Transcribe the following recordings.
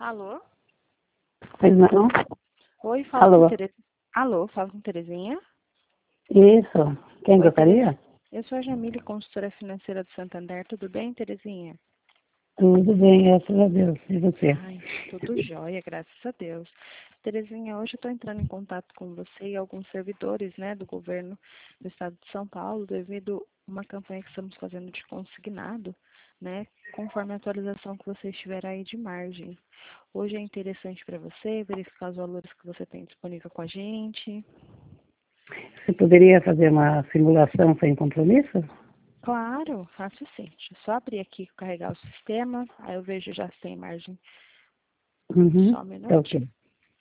Alô? Pois não? Oi, fala com Alô? Terezinha. Alô, fala com Terezinha. Isso. Quem Oi, gostaria? Eu sou a Jamile, consultora financeira do Santander. Tudo bem, Terezinha? Tudo bem, graças a Deus. E você? Ai, tudo jóia, graças a Deus. Terezinha, hoje eu estou entrando em contato com você e alguns servidores, né, do governo do estado de São Paulo, devido a uma campanha que estamos fazendo de consignado, né, conforme a atualização que você estiver aí de margem. Hoje é interessante para você verificar os valores que você tem disponível com a gente. Você poderia fazer uma simulação sem compromisso? Claro, faço sim. Deixa eu só abrir aqui, carregar o sistema, aí eu vejo já se tem margem. Uhum. Só um Tá minutinho. ok.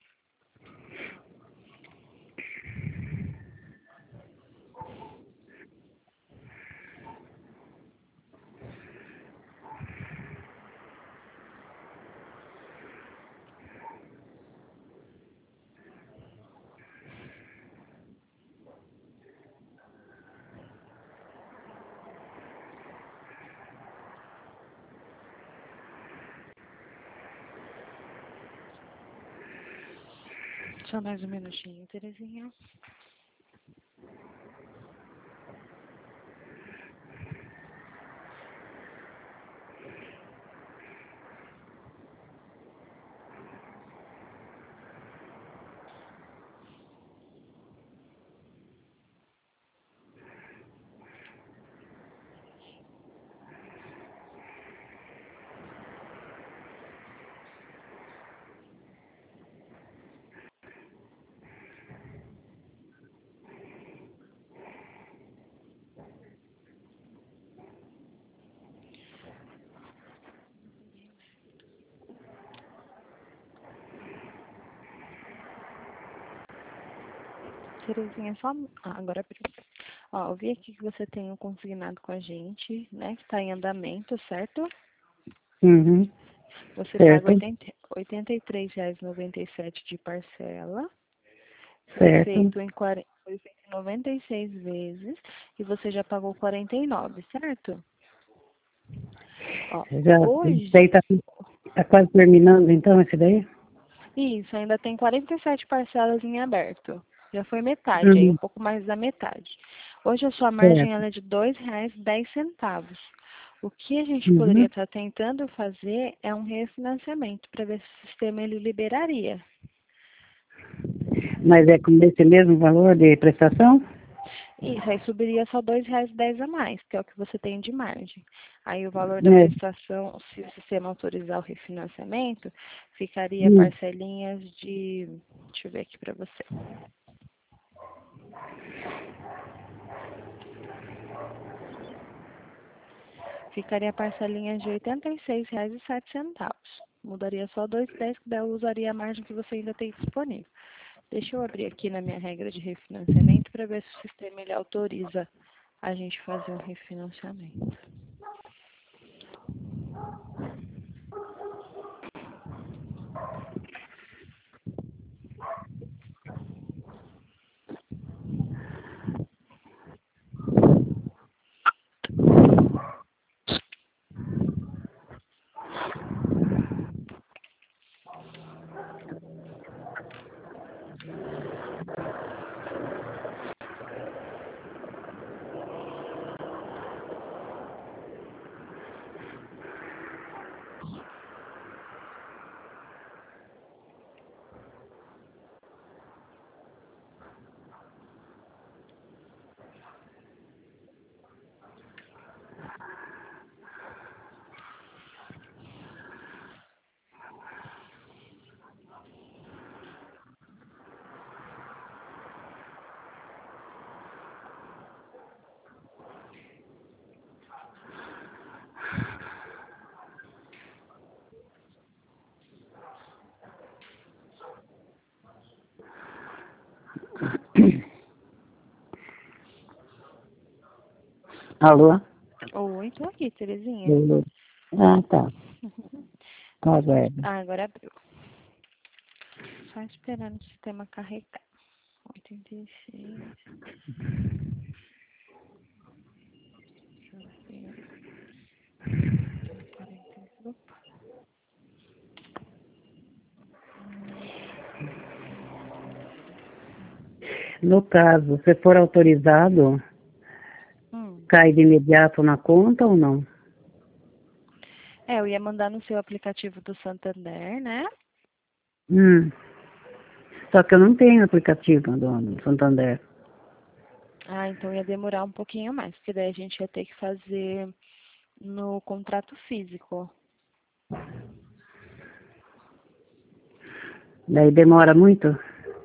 Só mais um minutinho, Terezinha. Terezinha, só. Agora abriu. Ó, eu vi aqui que você tem um consignado com a gente, né? Que está em andamento, certo? Uhum. Você paga Certo, R$ 83,97 de parcela. Foi certo. feito foi feito em 96 vezes e você já pagou 49, certo? Ó, Já, esse hoje, daí tá quase terminando, então, esse daí? isso, ainda tem 47 parcelas em aberto. Já foi metade, aí um Uhum. pouco mais da metade. Hoje a sua margem Certo. ela é de R$ 2,10. O que a gente poderia Uhum. estar tentando fazer é um refinanciamento para ver se o sistema ele liberaria. Mas é com esse mesmo valor de prestação? Isso, aí subiria só R$ 2,10 a mais, que é o que você tem de margem. Aí o valor da É. prestação, se o sistema autorizar o refinanciamento, ficaria Hum. parcelinhas de, deixa eu ver aqui para você. Ficaria parcelinhas de R$ 86,07. Mudaria só R$ 2,10, que daí eu usaria a margem que você ainda tem disponível. Deixa eu abrir aqui na minha regra de refinanciamento para ver se o sistema ele autoriza a gente fazer um refinanciamento. Alô? Oi, tô aqui, Terezinha. Alô? Ah, tá. Aguardo. Agora abriu. Só esperando o sistema carregar. 86. Deixa eu ver. 40. Opa. no caso, se for autorizado, cai de imediato na conta ou não? Eu ia mandar no seu aplicativo do Santander, né? Só que eu não tenho aplicativo do Santander. Então ia demorar um pouquinho mais, porque daí a gente ia ter que fazer no contrato físico. Daí demora muito?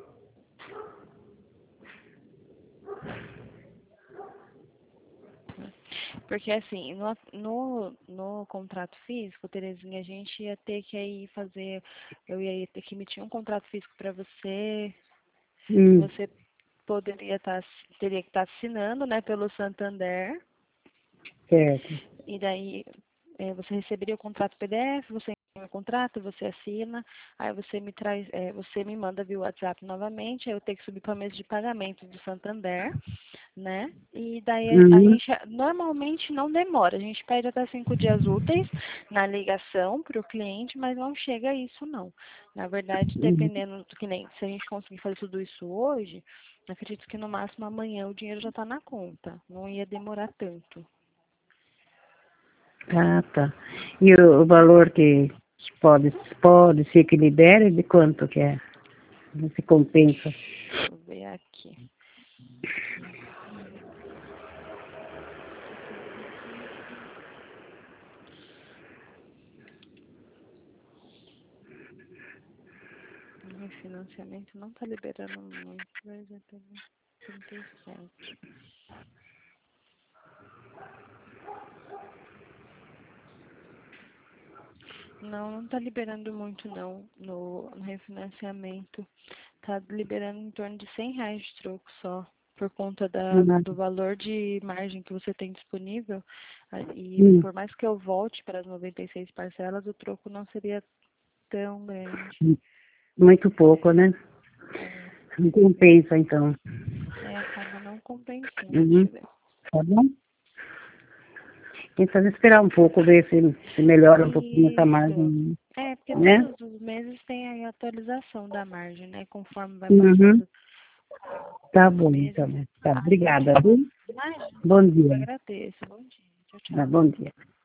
Porque assim, no contrato físico, Terezinha, a gente ia ter que aí fazer, eu ia ter que emitir um contrato físico para você, que você teria que estar assinando, né, pelo Santander. Certo. E daí você receberia o contrato PDF, você envia o contrato, você assina, aí você me traz, você me manda via WhatsApp novamente, aí eu tenho que subir para a mesa de pagamento do Santander, né? E daí a gente normalmente não demora, a gente pede até 5 dias úteis na ligação para o cliente, mas não chega a isso não. Na verdade, dependendo do que nem, se a gente conseguir fazer tudo isso hoje, acredito que no máximo amanhã o dinheiro já está na conta, não ia demorar tanto. Ah, tá. E o valor que pode ser que libere, de quanto que é? Não se compensa. Deixa eu ver aqui. O refinanciamento não está liberando muito, por exemplo, 37. Não está liberando muito não no refinanciamento. Está liberando em torno de R$ 100 de troco só, por conta do valor de margem que você tem disponível. E por mais que eu volte para as 96 parcelas, o troco não seria tão grande. Muito pouco, né? Não compensa, então. Acaba não compensando, deixa Uhum. eu ver. Tá bom? Então, esperar um pouco, ver se melhora um pouquinho essa Isso. margem, Porque né? todos os meses tem aí a atualização da margem, né? Conforme vai Uhum. passando Tá os bom, meses, então. Tá, aí a gente obrigada, vai. viu? Imagina, Bom eu dia. agradeço. Bom dia. Tchau, Tá, tchau. bom dia.